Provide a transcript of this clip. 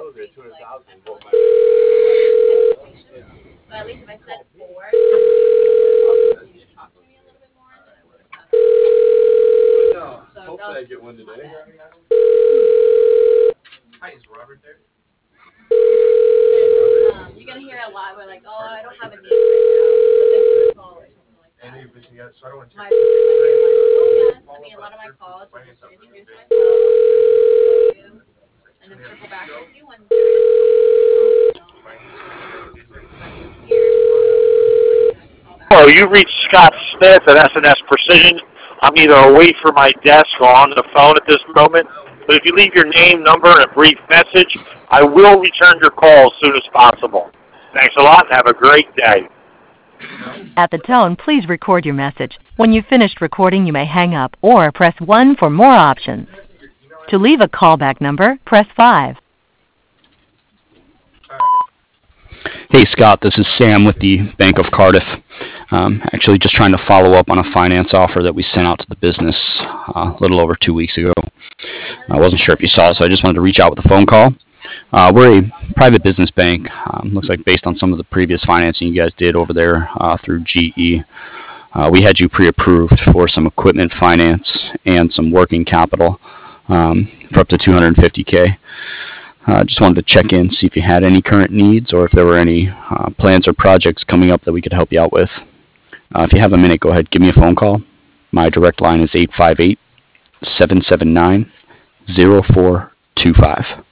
But at least if I said 4, you should talk to me a little bit more, then I would have had that. So hopefully I get one today. Hi, is Robert there? You're gonna hear a lot. We're like, oh, I don't have a need right now, but thanks for the call or something like that. I know you're busy, so I don't want to My, check. oh yes, I mean a lot of my calls are just to introduce myself, you, and then circle back with you when there is Hello, you reached Scott Smith at S&S Precision. I'm either away from my desk or on the phone at this moment, but if you leave your name, number, and a brief message, I will return your call as soon as possible. Thanks a lot and have a great day. At the tone, please record your message. When you've finished recording, you may hang up or press 1 for more options. To leave a callback number, press 5. Hey Scott, this is Sam with the Bank of Cardiff. Actually just trying to follow up on a finance offer that we sent out to the business a little over 2 weeks ago. I wasn't sure if you saw it, so I just wanted to reach out with a phone call. We're a private business bank. Looks like based on some of the previous financing you guys did over there through GE, we had you pre-approved for some equipment finance and some working capital for up to $250K. Just wanted to check in, see if you had any current needs or if there were any plans or projects coming up that we could help you out with. If you have a minute, go ahead, give me a phone call. My direct line is 858-779-0425.